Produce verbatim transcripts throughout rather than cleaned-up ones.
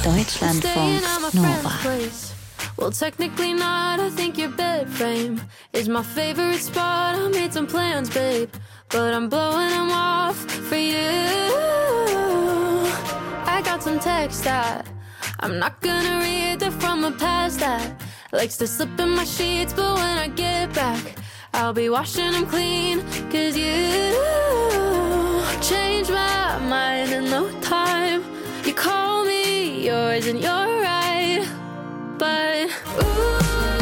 Deutschlandfunk Nova. Well, technically not, I think your bed frame is my favorite spot. I made some plans, babe, but I'm blowing them off for you. I got some text that I'm not gonna read, they're from a past that likes to slip in my sheets, but when I get back, I'll be washing them clean. Cause you changed my mind in no time. You call me yours and you're right, but ooh,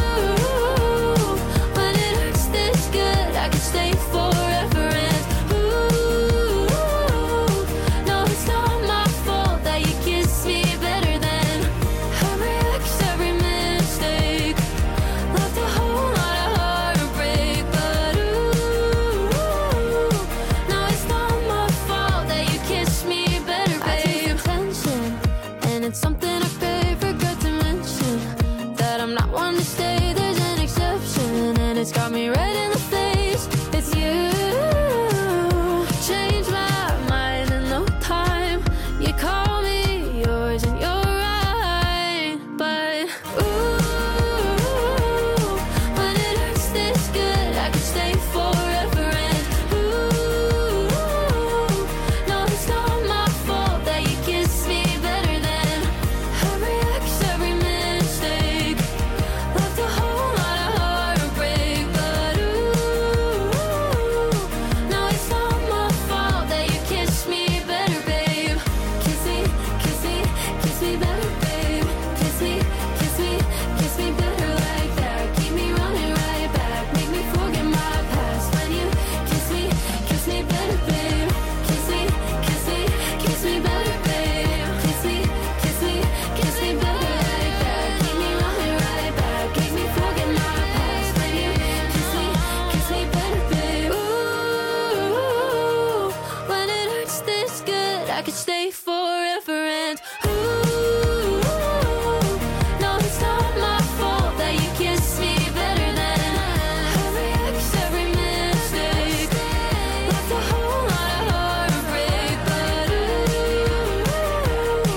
when it hurts this good, I could stay forever. And ooh, no, it's not my fault that you kiss me better than every ex, every mistake. Left a whole lot of heartbreak, but ooh, no, it's not my fault that you kiss me better, babe. I taste the tension, and it's something I crave, forgot to mention that I'm not one to stay, there's an exception, and it's got me red in the face. It's you, changed my mind in no time. You call me yours and you're right, but ooh, when it hurts this good, I could stay forever. And ooh, no, it's not my fault that you kiss me better than every ex, every mistake. Left a whole lot of heartbreak, but ooh, no, it's not my fault that you kiss me better, babe. Kiss me, kiss me, kiss me better, babe. Kiss me, kiss me, kiss me better like that. Keep me running right back, make me forget my past. When you kiss me, kiss me better, babe. Kiss me, kiss me, kiss me better, babe. Kiss me, kiss me, kiss me better like that. Keep me running right back, make me forget my past. When you kiss me, kiss me better, babe. Ooh, when it hurts this good, I could stay forever. And